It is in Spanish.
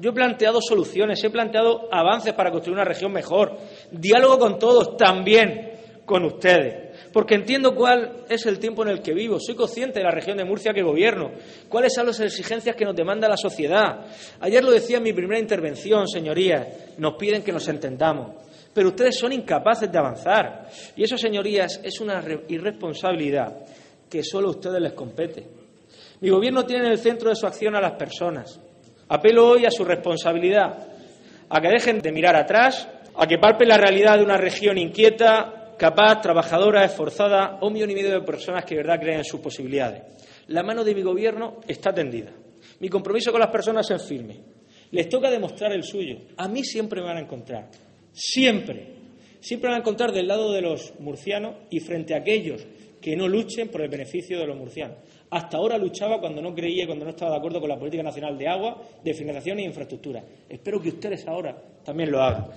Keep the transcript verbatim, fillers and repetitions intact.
Yo he planteado soluciones, he planteado avances para construir una región mejor, diálogo con todos, también con ustedes, porque entiendo cuál es el tiempo en el que vivo, soy consciente de la región de Murcia que gobierno, cuáles son las exigencias que nos demanda la sociedad. Ayer lo decía en mi primera intervención, señorías, nos piden que nos entendamos, pero ustedes son incapaces de avanzar. Y eso, señorías, es una irresponsabilidad que solo a ustedes les compete. Mi gobierno tiene en el centro de su acción a las personas. Apelo hoy a su responsabilidad, a que dejen de mirar atrás, a que palpen la realidad de una región inquieta, capaz, trabajadora, esforzada, un millón y medio de personas que de verdad creen en sus posibilidades. La mano de mi gobierno está tendida. Mi compromiso con las personas es firme. Les toca demostrar el suyo. A mí siempre me van a encontrar. Siempre. Siempre me van a encontrar del lado de los murcianos y frente a aquellos que no luchen por el beneficio de los murcianos. Hasta ahora luchaba cuando no creía y cuando no estaba de acuerdo con la política nacional de agua, de financiación e infraestructura. Espero que ustedes ahora también lo hagan.